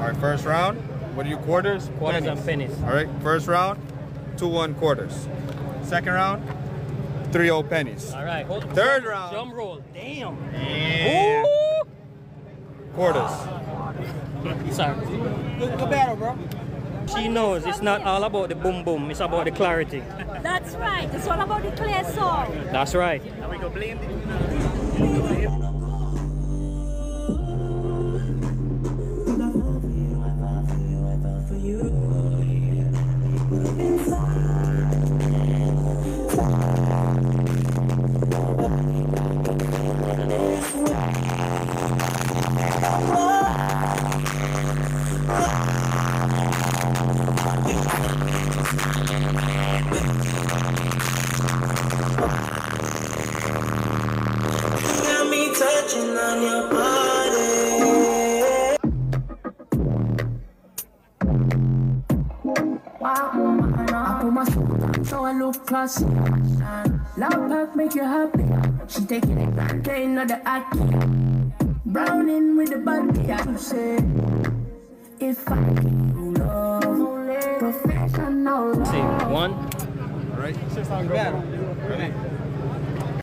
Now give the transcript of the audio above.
right, first round. What are you, quarters? Quarters and pennies. All right, first round, 2-1 quarters. Second round, 3-0 pennies. All right, hold. Third round. Drum roll. Damn. And quarters. Sorry. Good battle, bro. She knows it's not all about the boom boom, it's about the clarity. That's right. It's all about the clear song. That's right. Are we gonna blend it? Touching on your body. I put my suit on so I look classy. Loud pack make you happy. She taking it back, ain't not the acky. Browning with the body, I say. If I love, professional. See, one. All right. Good battle.